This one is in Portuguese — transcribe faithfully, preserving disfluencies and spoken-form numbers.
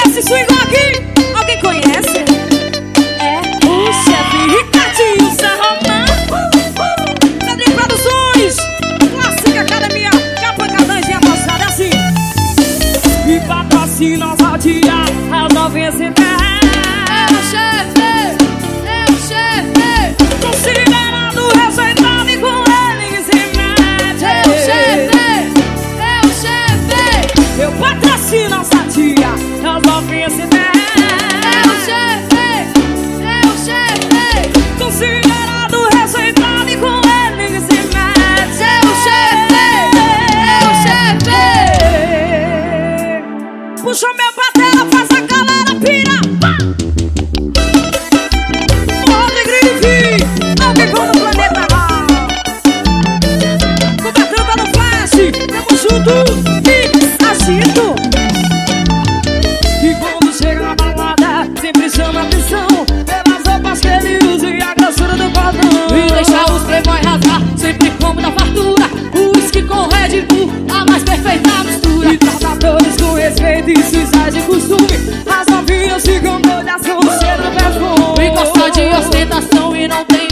Esse swing aqui, alguém conhece? É o chefe Ricardinho Zé Romão. Pedrinho Produções, Clássica Academia, Capancadãs e a moçada assim. E patrocina a dia, as novinhas sem pé. É o chefe, é o chefe. Considerado respeitado e com ele se mete. É o chefe, é o chefe. Eu patrocino essa tia, as novinhas se mete. É o chefe, é o chefe. Considerado respeitado e com ele se mete. É o chefe, é o chefe. Puxa meu batera, faz a galera pira. Rodrigo Grife, ao vivo no planeta Mal. Combatendo pelo flash, tamo junto e agito. E quando chega na balada, sempre chama atenção pelas roupas que ele usa e a grossura do cordão. E deixa os playboy rasgar, sempre como da fartura. O whisky com Red Bull, a mais perfeita mistura. E trata todos com respeito e suicídio de costume. As novinhas ficam doidas com o cheiro do perfume. E gosta de ostentação e não tem